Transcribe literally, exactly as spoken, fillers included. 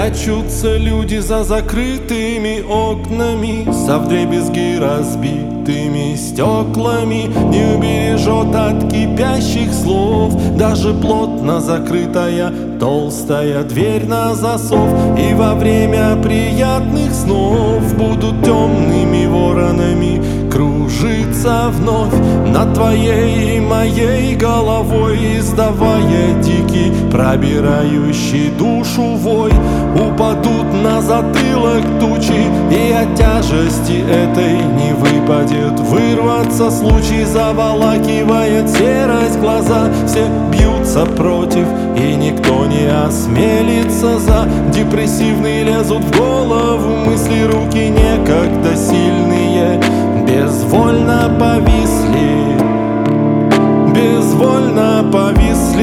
Прячутся люди за закрытыми окнами, со вдребезги разбитыми стеклами. Не убережет от кипящих слов даже плотно закрытая толстая дверь на засов. И во время приятных снов будут темными воронами кружиться вновь над твоей и моей головой, издавая дикий, пробирающий душу вой. Упадут на затылок тучи, и от тяжести этой не выпадет вырваться случай. Заволакивает серость глаза, все бьются против, и никто не осмелится за. Депрессивные лезут в голову мысли, руки некогда сильные безвольно повисли, безвольно повисли.